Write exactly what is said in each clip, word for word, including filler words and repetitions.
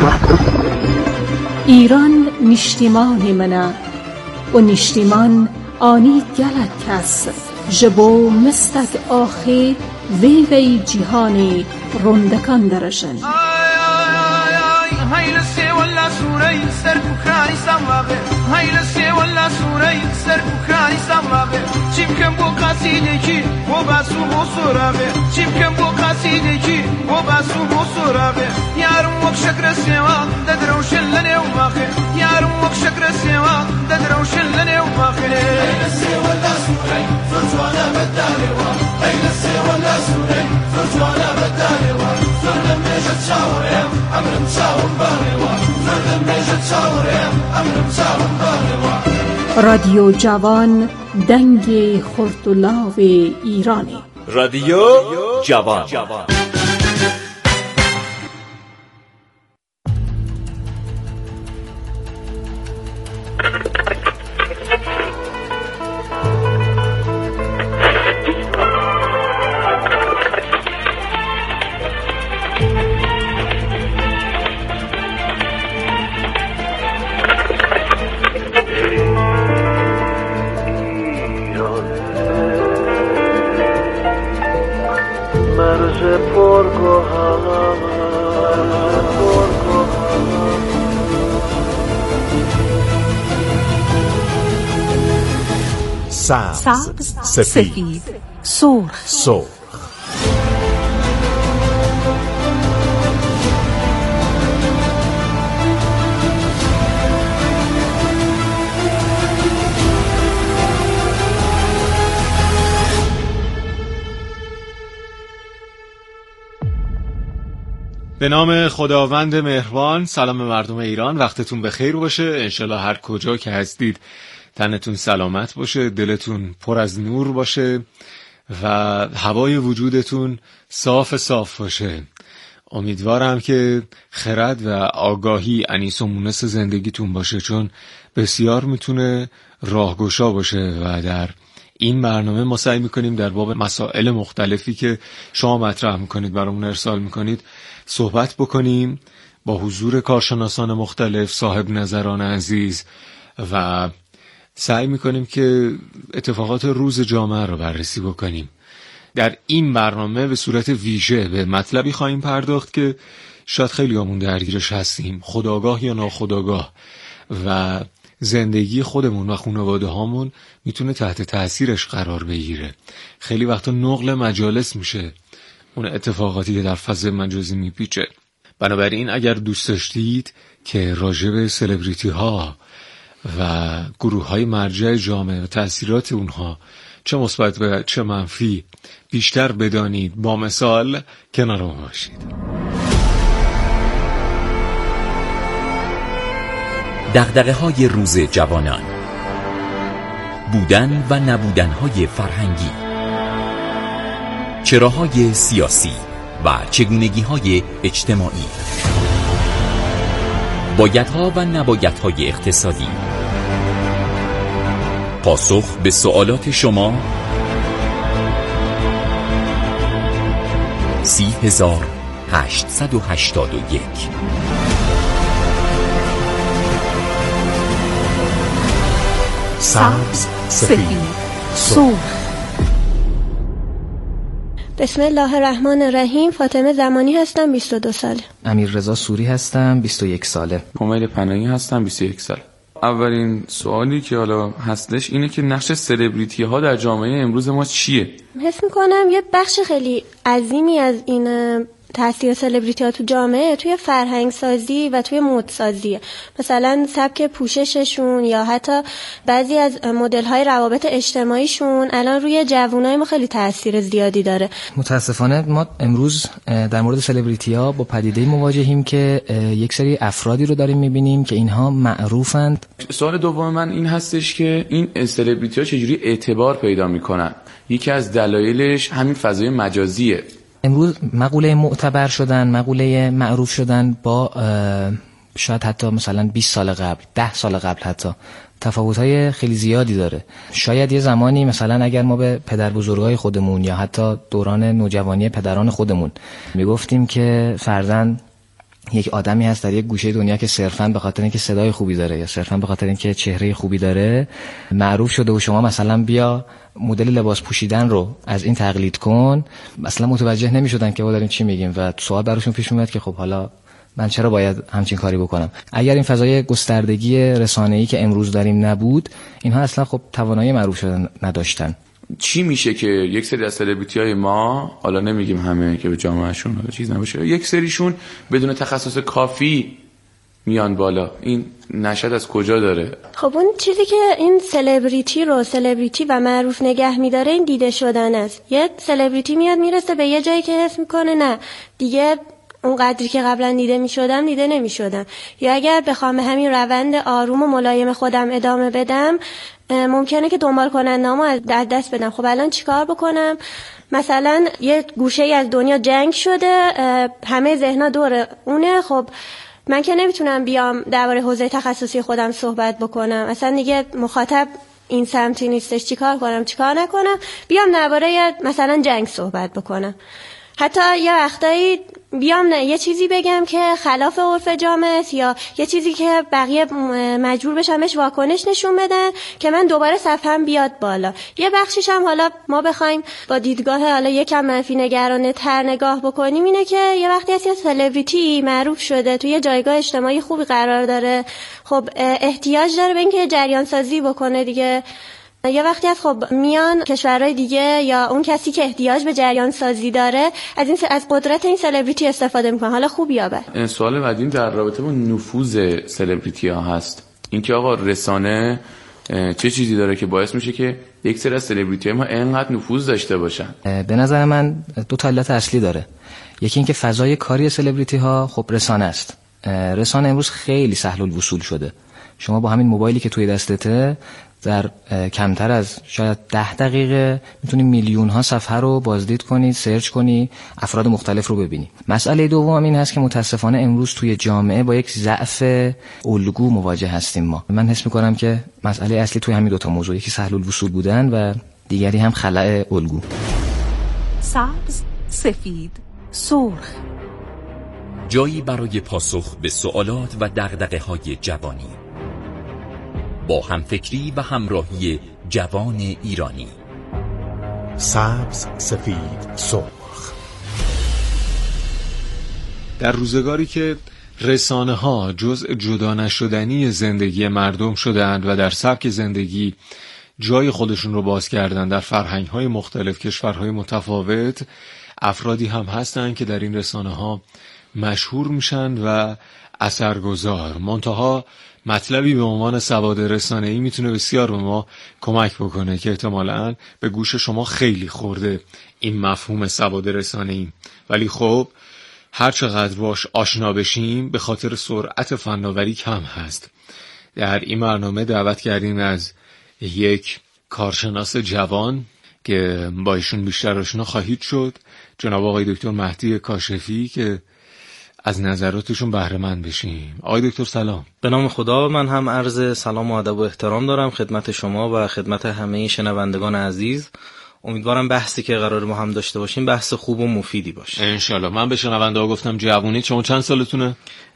ایران نشتیمان منه و نشتیمان آنی گلک کس جبو مستک آخی وی وی جهانی رندکان درشن. هاي لسه ولا سوري سرب وكاني سماغي هاي لسه ولا سوري سرب وكاني سماغي چیم کم بو قصیدگی و باسو بو سراغي چیم کم بو قصیدگی و باسو بو سراغي یارم وک شکر سیوا ددروشن لنه و ماخي یارم وک شکر سیوا ددروشن لنه و ماخي هاي لسه ولا سوري فرزوانا بدالي وا هاي لسه ولا سوري فرزوانا بدالي وا فرنم نجد شاورم امرم شاورم رادیو جوان دنگ خردلاو ایرانی. رادیو جوان. سبز، سفید، سرخ، سرخ. به نام خداوند مهربان. سلام مردم ایران، وقتتون بخیر باشه. انشالله هر کجا که هستید تنتون سلامت باشه، دلتون پر از نور باشه و هوای وجودتون صاف صاف باشه. امیدوارم که خرد و آگاهی انیس و مونس زندگیتون باشه، چون بسیار میتونه راهگشا باشه و در این برنامه ما سعی میکنیم در باب مسائل مختلفی که شما مطرح میکنید برامون ارسال میکنید صحبت بکنیم با حضور کارشناسان مختلف، صاحب نظران عزیز، و سعی میکنیم که اتفاقات روز جامعه رو بررسی بکنیم. در این برنامه به صورت ویژه به مطلبی خواهیم پرداخت که شاید خیلی همون درگیرش هستیم، خودآگاه یا ناخودآگاه، و زندگی خودمون و خانواده هامون میتونه تحت تأثیرش قرار بگیره. خیلی وقتا نقل مجالس میشه اون اتفاقاتی که در فضای مجازی میپیچه. بنابراین اگر دوست داشتید که راجع به سلبریتی ها و گروه های مرجع جامعه و تأثیرات اونها چه مثبت و چه منفی بیشتر بدانید، با مثال کنار ما باشید. دغدغه های روز جوانان، بودن و نبودن های فرهنگی، چراهای سیاسی و چگونگی های اجتماعی، بایدها و نبایدهای اقتصادی، پاسخ به سوالات شما. سی هزار هشتصد و هشتاد و یک. سبز، سفید، سرخ. بسم الله الرحمن الرحیم. فاطمه زمانی هستم، بیست و دو ساله. امیررضا سوری هستم، بیست و یک ساله. کمیل پناهی هستم، بیست و یک ساله. اولین سوالی که حالا هستش اینه که نقش سلبریتی ها در جامعه امروز ما چیه؟ حس میکنم یه بخش خیلی عظیمی از این تاثیر سلبریتی ها تو جامعه توی فرهنگ سازی و توی مد سازیه. مثلا سبک پوشششون یا حتی بعضی از مدل های روابط اجتماعیشون الان روی جوانای ما خیلی تاثیر زیادی داره. متاسفانه ما امروز در مورد سلبریتی ها با پدیده مواجهیم که یک سری افرادی رو داریم میبینیم که اینها معروفند. سوال دوم من این هستش که این سلبریتی ها چجوری اعتبار پیدا میکنن؟ یکی از دلایلش همین فضای مجازیه. امروز مقوله معتبر شدن، مقوله معروف شدن با شاید حتی مثلا بیست سال قبل، ده سال قبل حتی تفاوت‌های خیلی زیادی داره. شاید یه زمانی مثلا اگر ما به پدر بزرگای خودمون یا حتی دوران نوجوانی پدران خودمون میگفتیم که فرزند یک آدمی هست در یک گوشه دنیا که صرفاً به خاطر اینکه صدای خوبی داره یا صرفاً به خاطر اینکه چهره خوبی داره معروف شده و شما مثلا بیا مدل لباس پوشیدن رو از این تقلید کن، مثلا متوجه نمی‌شدن که ما داریم چی میگیم و سوال براشون پیش میاد که خب حالا من چرا باید همچین کاری بکنم. اگر این فضای گستردگی رسانه‌ای که امروز داریم نبود، اینها اصلا خب توانایی معروف شدن نداشتن. چی میشه که یک سری از سلبریتی‌های ما، حالا نمیگیم همه که به جامعهشون حالا چیز نباشه، یک سریشون بدون تخصص کافی میان بالا؟ این نشد از کجا داره؟ خب اون چیزی که این سلبریتی رو سلبریتی و معروف نگه میداره این دیده شدن است. یه سلبریتی میاد میرسه به یه جایی که حس میکنه نه دیگه اون قدری که قبلا دیده میشدم دیده نمیشدم، یا اگر بخوام همین روند آروم و ملایم خودم ادامه بدم ممکنه که دنبال کننده‌امو از دست بدم. خب الان چیکار بکنم؟ مثلا یه گوشه‌ای از دنیا جنگ شده، همه ذهن‌ها دور اونه، خب من که نمیتونم بیام درباره حوزه تخصصی خودم صحبت بکنم، اصلا دیگه مخاطب این سمتی نیستش، چیکار کنم چیکار نکنم؟ بیام درباره مثلا جنگ صحبت بکنم. حتی یه وقتایی بیام نه یه چیزی بگم که خلاف عرف جامعه است، یا یه چیزی که بقیه مجبور بشن بهش واکنش نشون بدن که من دوباره صفحه‌ام بیاد بالا. یه بخشش هم حالا ما بخوایم با دیدگاه حالا یکم منفی نگرانه تر نگاه بکنیم اینه که یه وقتی از یه سلبریتی معروف شده توی جایگاه اجتماعی خوبی قرار داره، خب احتیاج داره به اینکه جریان سازی بکنه دیگه. یه وقتی از خب میان کشورهای دیگه یا اون کسی که احتیاج به جریان سازی داره از این از قدرت این سلبریتی استفاده میکنه، حالا خوب یا بد. سوال بعدی در رابطه با نفوذ سلبریتی ها هست. اینکه آقا رسانه چه چیزی داره که باعث میشه که یک سری از سلبریتی ها اینقدر نفوذ داشته باشن؟ به نظر من دو تا علت اصلی داره. یکی اینکه فضای کاری سلبریتی ها خب رسانه است. رسانه امروز خیلی سهل الوصول شده. شما با همین موبایلی که توی دستته در کمتر از شاید ده دقیقه میتونی میلیون ها صفحه رو بازدید کنی، سرچ کنی، افراد مختلف رو ببینی. مسئله دوم این هست که متاسفانه امروز توی جامعه با یک ضعف الگو مواجه هستیم. ما من حس میکنم که مسئله اصلی توی همین دوتا موضوع، یکی سهل الوصول بودن و دیگری هم خلأ الگو. سبز، سفید، سرخ، جایی برای پاسخ به سوالات و دغدغه‌های جوانی با همفکری و همراهی جوان ایرانی. سبز، سفید، سرخ. در روزگاری که رسانه ها جزء جدا نشدنی زندگی مردم شدند و در سبک زندگی جای خودشون رو باز کردن در فرهنگ های مختلف کشورهای متفاوت، افرادی هم هستند که در این رسانه ها مشهور میشن و اثرگذار. منتها مطلبی به عنوان سواد رسانه‌ای میتونه بسیار به ما کمک بکنه که احتمالاً به گوش شما خیلی خورده این مفهوم سواد رسانه‌ای، ولی خب هر چقدر باش آشنا بشیم به خاطر سرعت فناوری کم هست. در این برنامه دعوت کردیم از یک کارشناس جوان که با ایشون بیشتر آشنا خواهید شد، جناب آقای دکتر مهدی کاشفی، که از نظراتشون بهره مند بشیم. آقای دکتر سلام. به نام خدا، من هم عرض سلام و ادب و احترام دارم خدمت شما و خدمت همه شنوندگان عزیز. امیدوارم بحثی که قرار ما هم داشته باشیم بحث خوب و مفیدی باشه انشالله. من به شنونده‌ها گفتم جوونی، شما چند سالتونه؟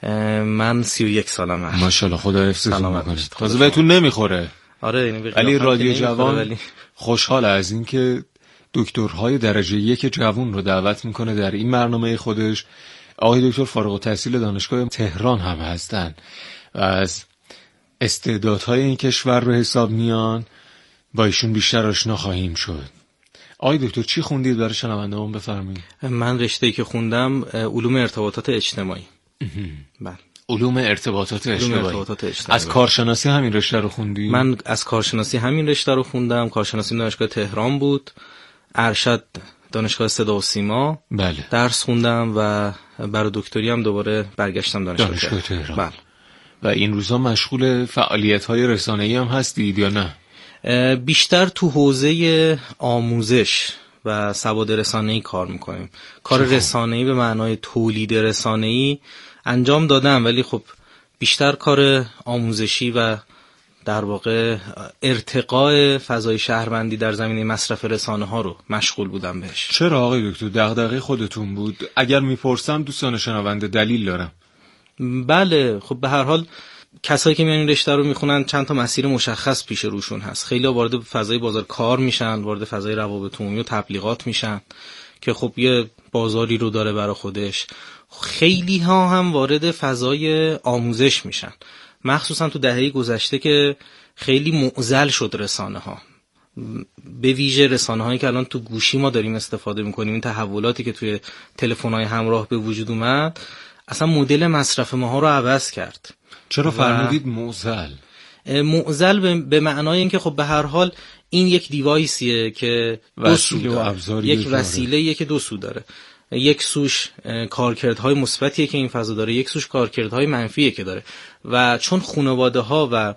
من سی و یک سالمه. ماشاءالله، خدا حفظتون کنه. تازه بهتون نمیخوره. آره اینو ولی رادیو جوان ولی... خوشحال از این که دکترهای درجه یک جوون رو دعوت میکنه در این برنامه خودش. آقای دکتر فارغ التحصیل دانشگاه تهران هم هستن و از استعدادهای این کشور رو حساب میان. با ایشون بیشتر آشنا خواهیم شد. آقای دکتر چی خوندید برای شنونده‌مون بفرمایید؟ من رشته‌ای که خوندم علوم ارتباطات اجتماعی. بله. علوم ارتباطات اجتماعی. علوم ارتباطات اجتماعی. از کارشناسی همین رشته رو خوندی؟ من از کارشناسی همین رشته رو خوندم. کارشناسی دانشگاه تهران بود. ارشد دانشگاه صدا و سیما. بله. درس خوندم و برای دکتری هم دوباره برگشتم دانشگاه, دانشگاه تهران. تهران. بله. و این روزا مشغول فعالیت‌های رسانه‌ای هم هستید یا نه؟ بیشتر تو حوزه آموزش و سواد رسانه‌ای کار میکنیم. کار رسانه‌ای به معنای تولید رسانه‌ای انجام دادم، ولی خب بیشتر کار آموزشی و در واقع ارتقاء فضای شهروندی در زمینه مصرف رسانه ها رو مشغول بودم بهش. چرا آقای دکتر؟ دغدغه خودتون بود؟ اگر میپرسم دوستان شنونده دلیل دارم. بله خب به هر حال کسایی که میان این رشته رو میخونن چند تا مسیر مشخص پیش روشون هست. خیلی وارد فضای بازار کار میشن، وارد فضای روابط عمومی و تبلیغات میشن که خب یه بازاری رو داره برای خودش. خیلی ها هم وارد فضای آموزش میشن، مخصوصا تو دهه گذشته که خیلی معضل شد رسانه ها، به ویژه رسانه هایی که الان تو گوشی ما داریم استفاده میکنیم. این تحولاتی که توی تلفن های همراه به وجود اومد اصلا مدل مصرف ماها رو عوض کرد. چرا فرمودید معضل؟ معضل به معنای اینکه خب به هر حال این یک دیوایسیه که دو سو داره، یک وسیله‌ایه که دو سو داره. یک سوش کارکردهای مثبتیه که این فضا داره، یک سوش کارکردهای منفیه که داره. و چون خانواده‌ها و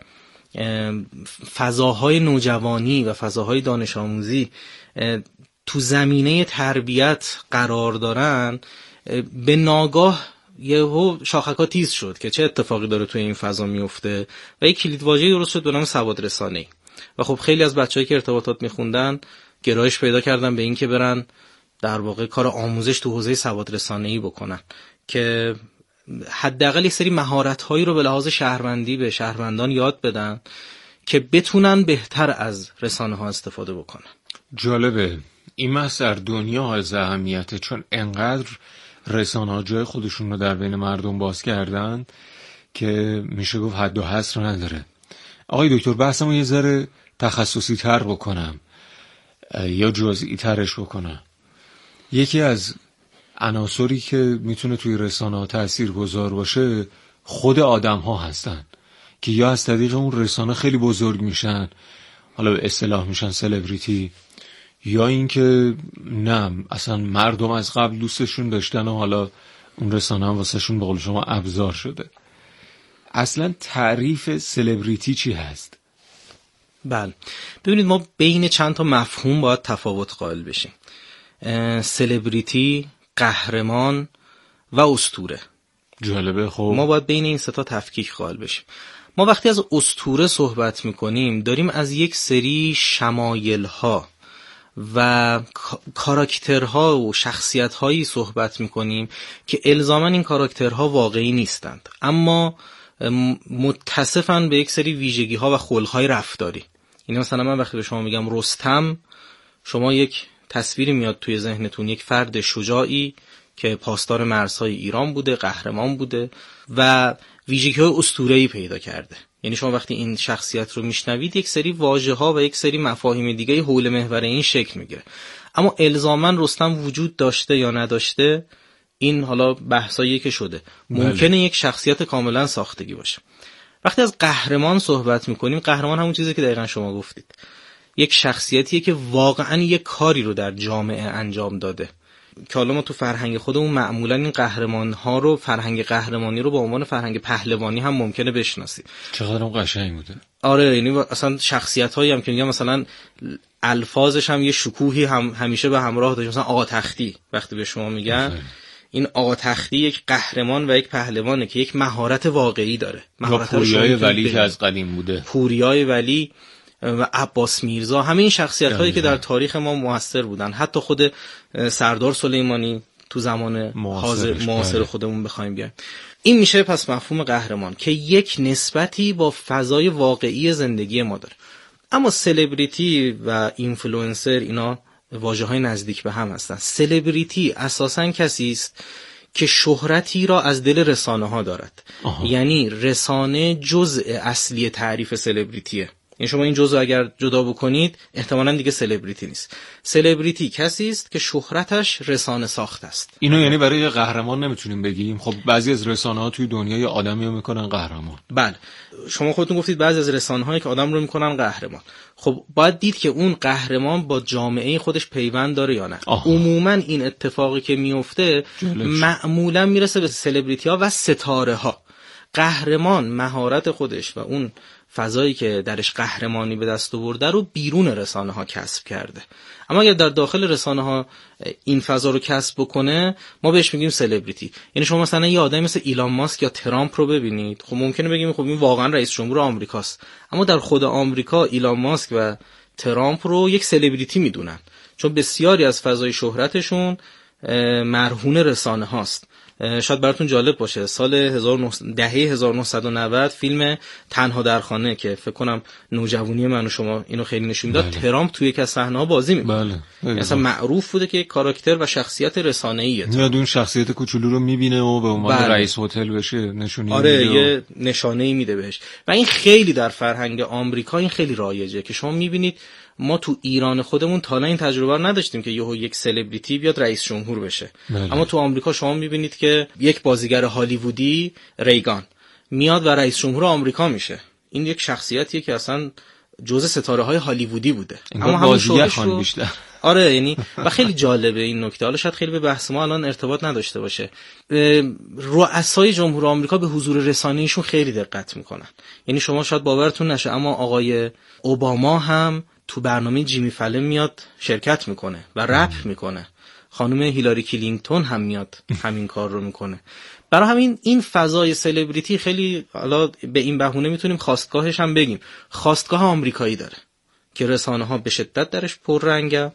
فضاهای نوجوانی و فضاهای دانش آموزی تو زمینه تربیت قرار دارن، به ناگاه یهو شاخک‌ها تیز شد که چه اتفاقی داره توی این فضا میفته و یک کلیدواژه‌ای درست شد به نام سواد رسانه‌ای. و خب خیلی از بچه‌هایی که ارتباطات می‌خوندن گرایش پیدا کردن به این که برن در واقع کار آموزش تو حوزه سواد رسانه‌ای بکنن که حداقل یک سری مهارت‌هایی رو به لحاظ شهروندی به شهروندان یاد بدن که بتونن بهتر از رسانه‌ها استفاده بکنن. جالبه این بحث در دنیا از اهمیته، چون انقدر رسانه‌ها جای خودشون رو در بین مردم باز کردن که میشه گفت حد و حصر نداره. آقای دکتر بحثمو یه ذره تخصصی تر بکنم یا جزئی ترش بکنم. یکی از عناصری که میتونه توی رسانه‌ها تاثیرگذار باشه خود آدم‌ها هستن که یا از طریق اون رسانه خیلی بزرگ میشن، حالا به اصطلاح میشن سلبریتی، یا اینکه نه اصلا مردم از قبل دوستشون داشتن و حالا اون رسانه هم واسه شون به قول شما ابزار شده. اصلا تعریف سلبریتی چی هست؟ بله ببینید ما بین چند تا مفهوم باید تفاوت قائل بشیم. سلبریتی، قهرمان و اسطوره. جالبه. خب ما باید بین این سه تا تفکیک قائل بشیم. ما وقتی از اسطوره صحبت میکنیم داریم از یک سری شمایل ها و کاراکترها و شخصیت‌هایی صحبت می‌کنیم که الزاماً این کاراکترها واقعی نیستند، اما متصفاً به یک سری ویژگی‌ها و خلق‌های رفتاری. یعنی مثلا من وقتی به شما میگم رستم، شما یک تصویری میاد توی ذهنتون، یک فرد شجاعی که پاسدار مرزهای ایران بوده، قهرمان بوده و ویژگی‌های اسطوره‌ای پیدا کرده. یعنی شما وقتی این شخصیت رو میشنوید یک سری واژه‌ها و یک سری مفاهیم دیگه حول محور این شکل میگیره. اما الزاماً رستم وجود داشته یا نداشته این حالا بحثایی که شده. ممکنه بله. یک شخصیت کاملا ساختگی باشه. وقتی از قهرمان صحبت میکنیم، قهرمان همون چیزی که دقیقاً شما گفتید. یک شخصیتیه که واقعاً یک کاری رو در جامعه انجام داده. که حالا ما تو فرهنگ خودمون معمولا این قهرمان ها رو، فرهنگ قهرمانی رو با عنوان فرهنگ پهلوانی هم ممکنه بشناسیم. چقدر اون قشنگ بوده. آره یعنی اصلا شخصیت هایی هم که میگم مثلا الفاظش هم یه شکوهی هم همیشه به همراه داشته. مثلا آقا تختی وقتی به شما میگن این آقا تختی یک قهرمان و یک پهلوانه که یک مهارت واقعی داره. مهارت پوریای ولی که از قدیم بوده. پوریای ولی و عباس میرزا، همه این شخصیت هایی که در تاریخ ما موثر بودن. حتی خود سردار سلیمانی تو زمان حاضر معاصر خودمون بخوایم بیایم. این میشه پس مفهوم قهرمان که یک نسبتی با فضای واقعی زندگی ما داره. اما سلبریتی و اینفلوئنسر اینا واژه‌های نزدیک به هم هستن. سلبریتی اساساً کسی است که شهرتی را از دل رسانه ها دارد. آها. یعنی رسانه جزء اصلی تعریف سلبریتیه. یعنی شما این جزء اگر جدا بکنید احتمالاً دیگه سلبریتی نیست. سلبریتی کسی است که شهرتش رسانه ساخته است. اینو یعنی برای یه قهرمان نمیتونیم بگیم. خب بعضی از رسانه‌ها توی دنیا یه آدمی رو میکنن قهرمان. بله شما خودتون گفتید بعضی از رسانه‌هایی که آدم رو میکنن قهرمان. خب باید دید که اون قهرمان با جامعه خودش پیوند داره یا نه. عموماً این اتفاقی که میفته معمولاً میرسه به سلبریتی‌ها و ستاره‌ها. قهرمان مهارت خودش و اون فضایی که درش قهرمانی به دست آورده رو بیرون رسانه ها کسب کرده. اما اگر در داخل رسانه ها این فضا رو کسب بکنه ما بهش میگیم سلبریتی. یعنی شما مثلا یه آدمی مثل ایلان ماسک یا ترامپ رو ببینید، خب ممکنه بگیم خب این واقعا رئیس جمهور آمریکاست، اما در خود آمریکا ایلان ماسک و ترامپ رو یک سلبریتی میدونن، چون بسیاری از فضای شهرتشون مرهون رسانه هاست. شاید براتون جالب باشه، سال هزار و نهصد دهه هزار و نهصد و نود فیلم تنها در خانه که فکر کنم نوجوانی من و شما اینو خیلی نشون داد، بله. ترامپ توی یک از صحنه‌ها بازی می‌کنه. بله. اصلا معروف بوده که کاراکتر و شخصیت رسانه‌ایه. میاد اون شخصیت کوچولو رو میبینه و به عنوان بله. رئیس هتل بشه نشونی آره میده و... یه نشانه‌ای میده بهش. و این خیلی در فرهنگ آمریکا این خیلی رایجه که شما میبینید ما تو ایران خودمون تا الان این تجربه رو نداشتیم که یهو یک سلبریتی بیاد رئیس جمهور بشه. بله. اما تو آمریکا شما میبینید که یک بازیگر هالیوودی ریگان میاد و رئیس جمهور آمریکا میشه. این یک شخصیتیه که اصلا جزء ستاره های هالیوودی بوده. اما همون بازیگر خان بیشتر. آره یعنی و خیلی جالبه این نکته. حالا شاید خیلی به بحث ما الان ارتباط نداشته باشه. رؤسای جمهور آمریکا به حضور رسانه‌ایشون خیلی دقت میکنن. یعنی شما شاید باورتون نشه اما آقای اوباما هم تو برنامه جیمی فلن میاد شرکت میکنه و رپ میکنه. خانم هیلاری کلینتون هم میاد همین کار رو میکنه. برای همین این فضای سلبریتی خیلی، حالا به این بهونه میتونیم خواستگاهش هم بگیم، خواستگاه آمریکایی داره که رسانه ها به شدت درش پررنگن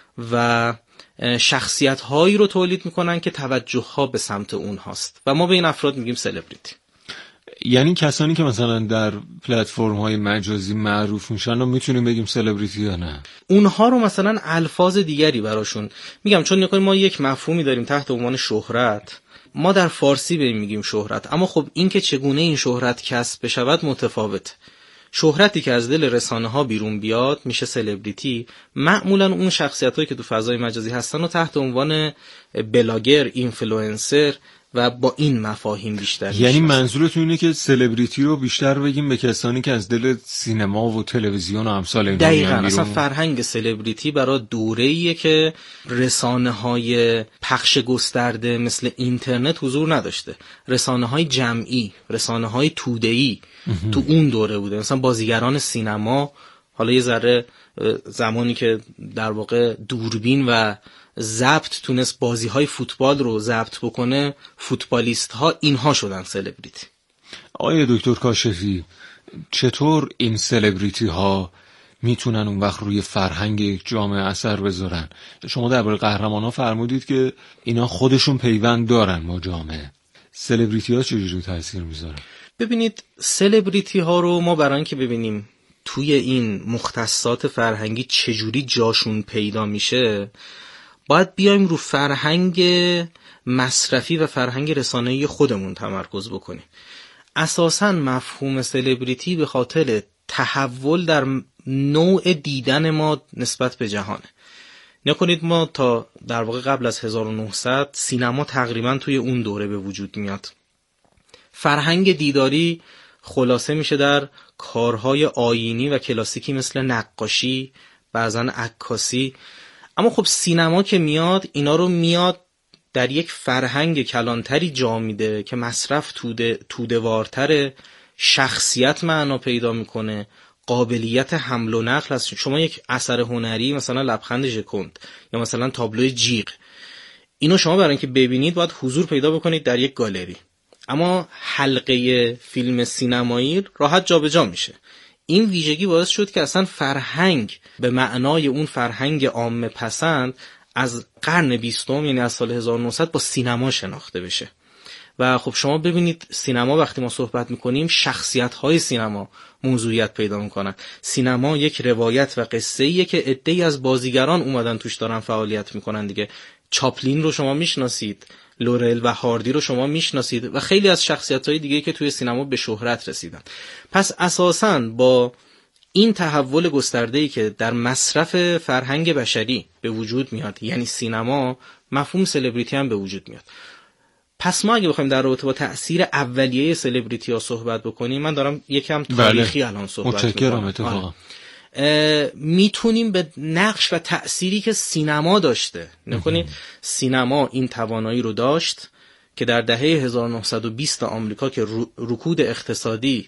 و شخصیت هایی رو تولید میکنن که توجه ها به سمت اون هاست و ما به این افراد میگیم سلبریتی. یعنی کسانی که مثلا در پلتفرم های مجازی معروف میشن رو میتونیم بگیم سلبریتی یا نه؟ اونها رو مثلا الفاظ دیگری براشون میگم، چون نکنیم ما یک مفهومی داریم تحت عنوان شهرت، ما در فارسی به این میگیم شهرت، اما خب این که چگونه این شهرت کسب بشود متفاوت. شهرتی که از دل رسانه ها بیرون بیاد میشه سلبریتی. معمولا اون شخصیت هایی که تو فضای مجازی هستن رو تحت عنوان بلاگر، اینفلوئنسر و با این مفاهیم بیشتر. یعنی منظورتون اینه که سلبریتی رو بیشتر بگیم به کسانی که از دل سینما و تلویزیون و امثال اینا میان بیرون؟ دقیقاً. اصلا فرهنگ سلبریتی برای دوره‌ایه که رسانه‌های پخش گسترده مثل اینترنت حضور نداشته. رسانه‌های جمعی، رسانه‌های توده‌ای تو اون دوره بوده. مثلا بازیگران سینما، حالا یه ذره زمانی که در واقع دوربین و ضبط تونست بازی‌های فوتبال رو ضبط بکنه، فوتبالیست‌ها اینها شدن سلبریتی. آقای دکتر کاشفی، چطور این سلبریتی ها میتونن اون وقت روی فرهنگ یک جامعه اثر بذارن؟ شما درباره قهرمان‌ها فرمودید که اینا خودشون پیوند دارن با جامعه. سلبریتی ها چجوری تاثیر میذارن؟ ببینید سلبریتی ها رو ما برای اینکه ببینیم توی این مختصات فرهنگی چجوری جاشون پیدا میشه، باید بیایم رو فرهنگ مصرفی و فرهنگ رسانه‌ای خودمون تمرکز بکنیم. اساساً مفهوم سلبریتی به خاطر تحول در نوع دیدن ما نسبت به جهانه. نکنید ما تا در واقع قبل از هزار و نهصد سینما تقریباً توی اون دوره به وجود میاد. فرهنگ دیداری خلاصه میشه در کارهای آیینی و کلاسیکی مثل نقاشی، بعضاً عکاسی. اما خب سینما که میاد اینا رو میاد در یک فرهنگ کلانتری جا میده که مصرف توده توده‌وارتر، شخصیت معنا پیدا میکنه، قابلیت حمل و نقل هست. شما یک اثر هنری مثلا لبخند ژکوند یا مثلا تابلوی جیغ، اینو شما برای اینکه ببینید باید حضور پیدا بکنید در یک گالری. اما حلقه فیلم سینمایی راحت جابجا میشه. این ویژگی باعث شد که اصلا فرهنگ به معنای اون فرهنگ عامه پسند از قرن بیستم، یعنی از سال هزار و نهصد، با سینما شناخته بشه. و خب شما ببینید سینما وقتی ما صحبت میکنیم، شخصیت‌های سینما موضوعیت پیدا میکنن. سینما یک روایت و قصه‌ایه که عده‌ای از بازیگران اومدن توش دارن فعالیت میکنن دیگه. چاپلین رو شما میشناسید، لورل و هاردی رو شما میشناسید و خیلی از شخصیت‌های دیگه که توی سینما به شهرت رسیدن. پس اساساً با این تحول گسترده‌ای که در مصرف فرهنگ بشری به وجود میاد، یعنی سینما، مفهوم سلبریتی هم به وجود میاد. پس ما اگه بخوایم در رابطه با تأثیر اولیه سلبریتی ها صحبت بکنیم، من دارم یکم تاریخی بله. الان صحبت متشکرم اتفاقا. میتونیم به نقش و تأثیری که سینما داشته نکنید. سینما این توانایی رو داشت که در دهه هزار و نهصد و بیست آمریکا که رکود اقتصادی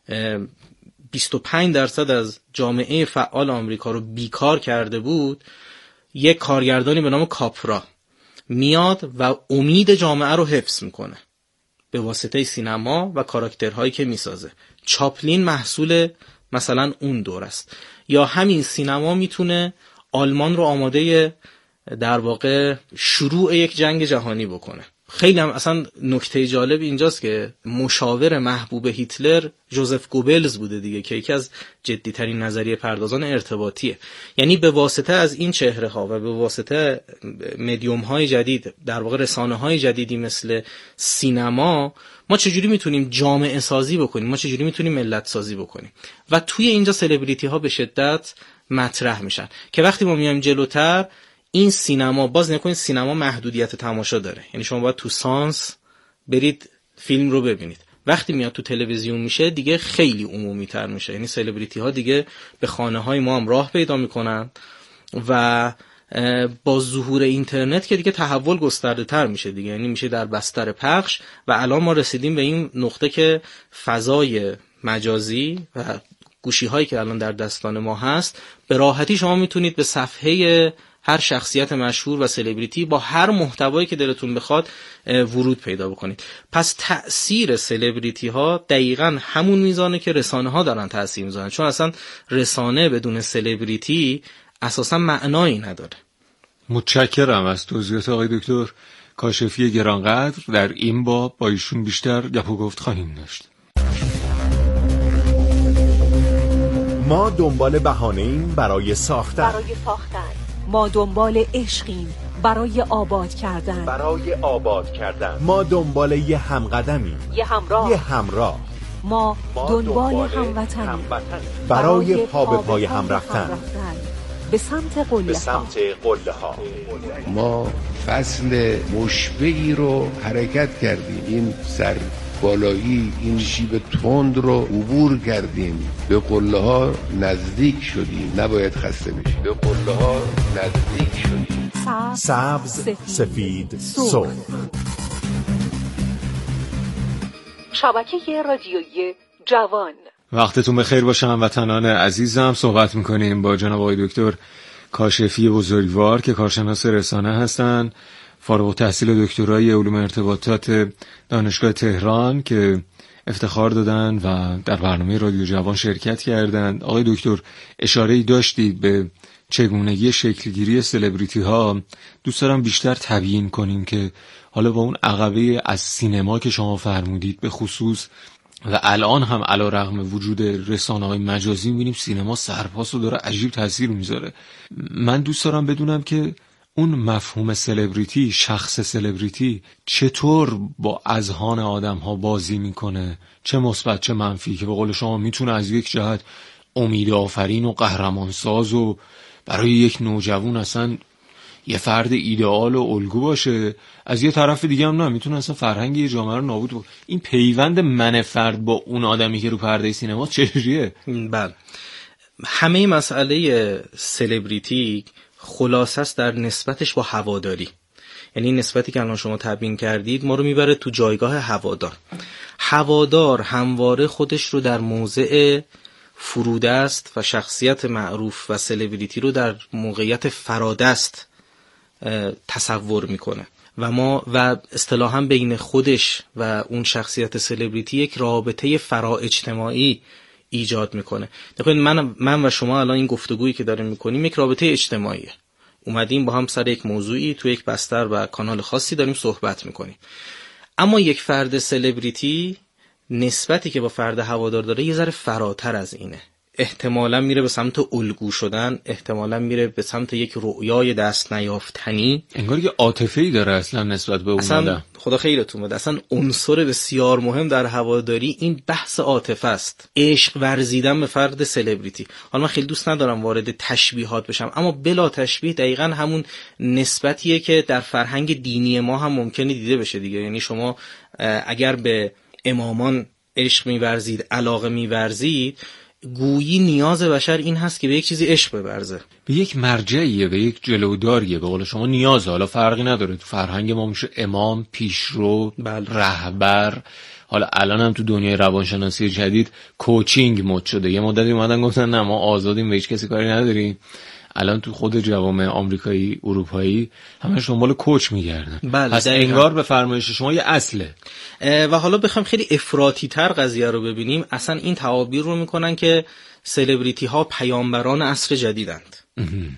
بیست و پنج درصد از جامعه فعال آمریکا رو بیکار کرده بود، یک کارگردانی به نام کاپرا میاد و امید جامعه رو حفظ میکنه به واسطه سینما و کاراکترهایی که میسازه. چاپلین محصول مثلا اون دور است. یا همین سینما میتونه آلمان رو آماده در واقع شروع یک جنگ جهانی بکنه. خیلی هم اصلا نکته جالب اینجاست که مشاور محبوب هیتلر جوزف گوبلز بوده دیگه، که یکی از جدیترین نظریه پردازان ارتباطیه. یعنی به واسطه از این چهره ها و به واسطه مدیوم های جدید، در واقع رسانه های جدیدی مثل سینما، ما چجوری میتونیم جامعه سازی بکنیم، ما چجوری میتونیم ملت سازی بکنیم. و توی اینجا سلبریتی ها به شدت مطرح میشن که وقتی ما میایم جلوتر، این سینما، باز نکنید سینما محدودیت تماشا داره، یعنی شما باید تو سانس برید فیلم رو ببینید. وقتی میاد تو تلویزیون میشه دیگه خیلی عمومی تر میشه، یعنی سلبریتی ها دیگه به خانه های ما هم راه پیدا میکنن و با ظهور اینترنت که دیگه تحول گسترده تر میشه دیگه، یعنی میشه در بستر پخش. و الان ما رسیدیم به این نقطه که فضای مجازی و گوشی هایی که الان در دستان ما هست، به راحتی شما میتونید به صفحه هر شخصیت مشهور و سلبریتی با هر محتوایی که دلتون بخواد ورود پیدا بکنید. پس تأثیر سلبریتی ها دقیقاً همون میزانه که رسانه ها دارن تأثیر میذارن، چون اصلا رسانه بدون سلبریتی اساسا معنایی نداره. متشکرم از توضیحات آقای دکتر کاشفی گرانقدر. در این باب با ایشون بیشتر گپ و گفت خواهیم داشت. ما دنبال بهانه‌ایم برای ساختن. برای ساختن. ما دنبال عشقیم برای آباد کردن. برای آباد کردن. ما دنبال یه همقدمیم. یه همراه. یه همراه. ما, ما دنبال, دنبال هموطنیم هموطن. برای پا به پای هم رفتن. به سمت قله به سمت قله ها. ما فصل مشبعی رو حرکت کردیم، این سر بالایی، این شیب تند رو عبور کردیم، به قله ها نزدیک شدیم. نباید خسته بشیم، به قله ها نزدیک شدیم. سبز، سفید, سفید سرخ. شبکه رادیویی جوان. وقتتون بخیر باشه هموطنان عزیزم. صحبت میکنیم با جناب آقای دکتر کاشفی بزرگوار که کارشناس رسانه هستن، فارغ التحصیل دکترای علوم ارتباطات دانشگاه تهران که افتخار دادن و در برنامه رادیو جوان شرکت کردند. آقای دکتر اشاره‌ای داشتید به چگونگی شکلگیری سلبریتی ها. دوست دارم بیشتر تبیین کنیم که حالا با اون عقبه از سینما که شما فرمودید به خصوص و الان هم علیرغم وجود رسانه‌های مجازی می‌بینیم سینما سرپاسو داره عجیب تاثیر میذاره. من دوست دارم بدونم که اون مفهوم سلبریتی، شخص سلبریتی چطور با اذهان آدم‌ها بازی میکنه، چه مثبت چه منفی، که به قول شما میتونه از یک جهت امیدآفرین و قهرمانساز و برای یک نوجوان اصلا یه فرد ایدئال و الگو باشه، از یه طرف دیگه هم نه میتونه اصلا فرهنگ یه جامعه رو نابود کنه. این پیوند من فرد با اون آدمی که رو پرده سینما چجوریه؟ بله، همه مسئله سلبریتی خلاصه است در نسبتش با هواداری. یعنی نسبتی که الان شما تبیین کردید ما رو میبره تو جایگاه هوادار. هوادار همواره خودش رو در موضع فرودست و شخصیت معروف و سلبریتی رو در موقعیت فرادست تصور میکنه و ما و اصطلاحاً بین خودش و اون شخصیت سلبریتی یک رابطه فرا اجتماعی ایجاد میکنه. ببینید من من و شما الان این گفتگویی که داریم میکنیم یک رابطه اجتماعیه. اومدیم با هم سر یک موضوعی تو یک بستر و کانال خاصی داریم صحبت میکنیم. اما یک فرد سلبریتی نسبتی که با فرد هوادار داره یه ذره فراتر از اینه. احتمالاً میره به سمت الگو شدن، احتمالاً میره به سمت یک رؤیای دست نیافتنی. انگار یه عاطفه‌ای داره اصلا نسبت به اون آدم. خدا خیرتون بده. اصلا عنصر بسیار مهم در هواداری این بحث عاطفه است. عشق ورزیدن به فرد سلبریتی. حالا من خیلی دوست ندارم وارد تشبیهات بشم، اما بلا تشبیه دقیقاً همون نسبتیه که در فرهنگ دینی ما هم ممکنه دیده بشه دیگه. یعنی شما اگر به امامان عشق می‌ورزید، علاقه می‌ورزید، گویی نیاز بشر این هست که به یک چیزی عشق بورزه، به یک مرجعیه، به یک جلوداریه. به قول شما نیازه. حالا فرقی نداره، تو فرهنگ ما میشه امام، پیشرو، بله. رهبر. حالا الان هم تو دنیای روانشناسی جدید کوچینگ مد شده. یه مدتی اومدن گفتن نه ما آزادیم، به هیچ کسی کاری نداریم. الان تو خود جوامع آمریکایی، اروپایی همش دنبال کوچ میگردن. بله، پس انگار به فرمایش شما یه اصله. و حالا بخوام خیلی افراطی تر قضیه رو ببینیم، اصلا این تعابیر رو میکنن که سلبریتی ها پیامبران عصر جدیدند.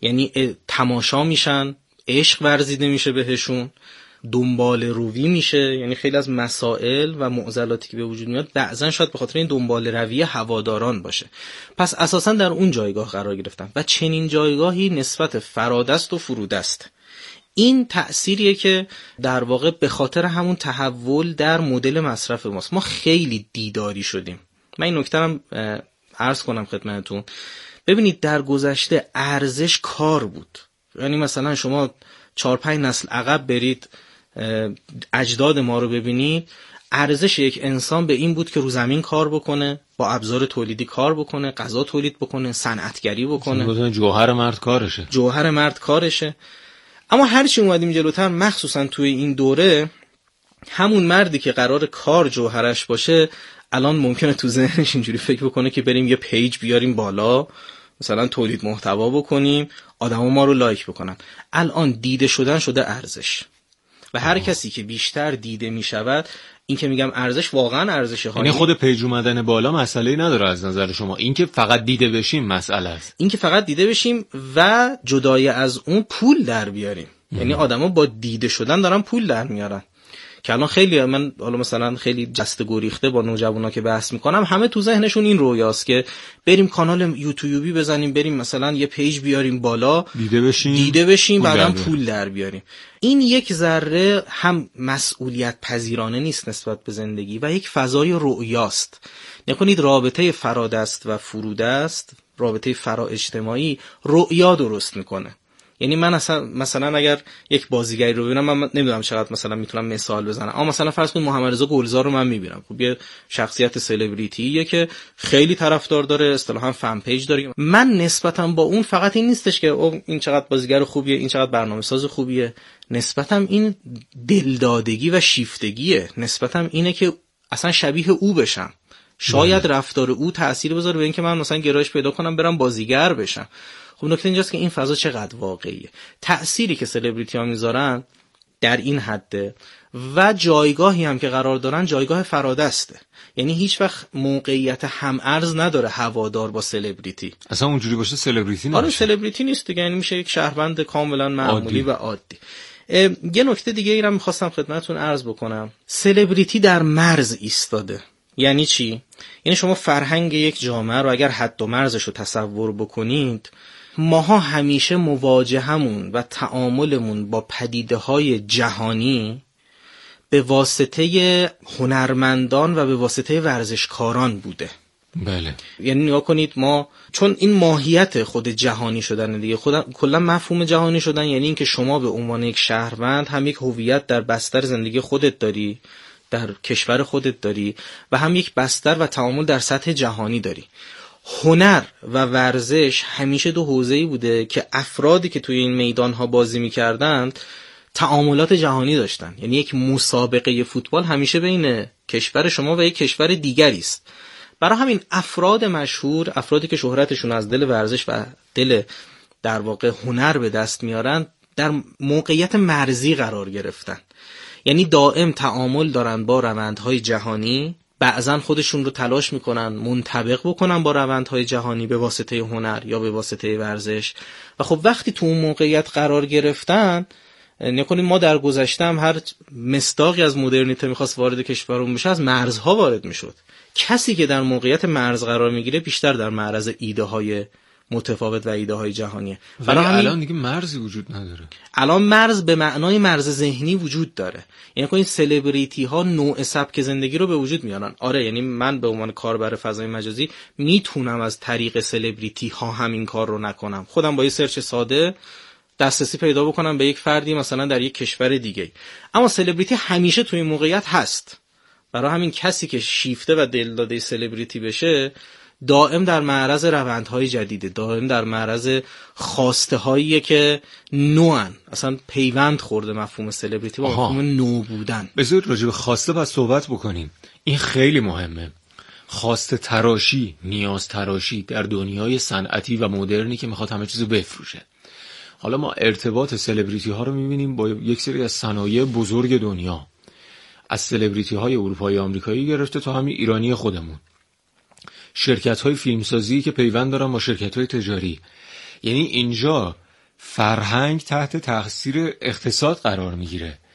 یعنی تماشا میشن، عشق ورزیده میشه بهشون، دنبال روی میشه، یعنی خیلی از مسائل و معضلاتی که به وجود میاد بعضن شاید به خاطر این دنبال روی هواداران باشه. پس اساسا در اون جایگاه قرار گرفتن و چنین جایگاهی نسبت فرادست و فرودست. این تأثیریه که در واقع به خاطر همون تحول در مدل مصرف ماست. ما خیلی دیداری شدیم. من این نکته هم عرض کنم خدمتتون. ببینید در گذشته ارزش کار بود. یعنی مثلا شما چهار پنج نسل عقب برید اجداد ما رو ببینید، ارزش یک انسان به این بود که رو زمین کار بکنه، با ابزار تولیدی کار بکنه، غذا تولید بکنه، صنعتگری بکنه. جوهر مرد کارشه. جوهر مرد کارشه. اما هر چی اومدیم جلوتر، مخصوصا توی این دوره، همون مردی که قرار کار جوهرش باشه الان ممکنه تو ذهنش اینجوری فکر بکنه که بریم یه پیج بیاریم بالا، مثلا تولید محتوا بکنیم، آدما ما رو لایک بکنن. الان دیده شدن شده ارزش و هر آه. کسی که بیشتر دیده میشود، این که میگم ارزش واقعا ارزشه. یعنی خود پیج اومدن بالا مسئله نداره از نظر شما، این که فقط دیده بشیم مسئله است. این که فقط دیده بشیم و جدای از اون پول در بیاریم. ام. یعنی آدما با دیده شدن دارن پول در میارن که الان خیلی، من حالا مثلا خیلی جسته گریخته با نوجوانا که بحث میکنم، همه تو ذهنشون این رویاست که بریم کانال یوتیوبی بزنیم، بریم مثلا یه پیج بیاریم بالا، دیده بشیم دیده بشیم بعداً پول در بیاریم. این یک ذره هم مسئولیت پذیرانه نیست نسبت به زندگی و یک فضای رؤیاست. نکنید رابطه فرادست و فرودست، رابطه فرا اجتماعی رؤیا درست میکنه. یعنی من اصلا مثلا اگر یک بازیگری رو ببینم، من نمیدونم چقدر مثلا میتونم مثال بزنم، اما مثلا فرض کنید محمد رضا گلزار رو من میبینم، خب یه شخصیت سلبریتیه که خیلی طرفدار داره، اصطلاحا فن پیج داره. من نسبتاً با اون فقط این نیستش که او این چقدر بازیگر خوبیه، این چقدر برنامه‌ساز خوبیه، نسبتاً این دلدادگی و شیفتگیه، نسبتاً اینه که اصلا شبیه او بشم. شاید رفتار او تأثیر بذاره به اینکه من مثلا گرایش پیدا کنم برم بازیگر بشم. خب نکته اینجاست که این فضا چقدر واقعیه. تأثیری که سلبریتی ها میذارن در این حده و جایگاهی هم که قرار دارن جایگاه فرادسته. یعنی هیچ وقت موقعیت هم ارز نداره هوادار با سلبریتی. اصلا اونجوری باشه سلبریتی نمیشه. آره سلبریتی نیست دیگه، یعنی میشه یک شهروند کاملا معمولی و عادی. یه نکته دیگه ای رو می‌خواستم خدمتتون عرض بکنم. سلبریتی در مرز ایستاده. یعنی چی؟ یعنی شما فرهنگ یک جامعه رو اگر حد و مرزش رو تصور بکنید، ماها همیشه مواجهمون و تعاملمون با پدیده‌های جهانی به واسطه هنرمندان و به واسطه ورزشکاران بوده. بله. یعنی نگاه کنید، ما چون این ماهیت خود جهانی شدن دیگه، خود کلا مفهوم جهانی شدن یعنی این که شما به عنوان یک شهروند هم یک هویت در بستر زندگی خودت داری، در کشور خودت داری و هم یک بستر و تعامل در سطح جهانی داری. هنر و ورزش همیشه دو حوزه‌ای بوده که افرادی که توی این میدان‌ها بازی می‌کردند تعاملات جهانی داشتن. یعنی یک مسابقه فوتبال همیشه بین کشور شما و یک کشور دیگری است. برای همین افراد مشهور، افرادی که شهرتشون از دل ورزش و دل در واقع هنر به دست میارن، در موقعیت مرزی قرار گرفتن. یعنی دائم تعامل دارن با روندهای جهانی، بعضن خودشون رو تلاش میکنن منطبق بکنن با روندهای جهانی به واسطه هنر یا به واسطه ورزش. و خب وقتی تو اون موقعیت قرار گرفتن، نکنیم ما در گذشته هم هر مصداقی از مدرنیته میخواست وارد کشورمون بشه از مرزها وارد میشد. کسی که در موقعیت مرز قرار میگیره بیشتر در معرض ایده های متفاوت و ایده های جهانیه. ولی الان دیگه مرزی وجود نداره. الان مرز به معنای مرز ذهنی وجود داره. یعنی این سلبریتی ها نوع سبک زندگی رو به وجود میارن. آره، یعنی من به عنوان کاربر فضای مجازی میتونم از طریق سلبریتی ها همین کار رو نکنم. خودم با یه سرچ ساده دسترسی پیدا بکنم به یک فردی مثلا در یک کشور دیگه. اما سلبریتی همیشه توی موقعیت هست. برای همین کسی که شیفته و دلداده سلبریتی بشه دائم در معرض روندهای جدیده، دائم در معرض خواسته هایی که نوان، اصلا پیوند خورده مفهوم سلبریتی با مفهوم نو بودن. بذار راجع به خواسته پس صحبت بکنیم. این خیلی مهمه. خواسته تراشی، نیاز تراشی در دنیای صنعتی و مدرنی که میخواد همه چیزو بفروشه. حالا ما ارتباط سلبریتی ها رو میبینیم با یک سری از صنایع بزرگ دنیا، از سلبریتی های اروپایی آمریکایی گرفته تا همین ایرانی خودمون، شرکت های فیلمسازی که پیوند دارن با شرکت های تجاری. یعنی اینجا فرهنگ تحت تاثیر اقتصاد قرار میگیره.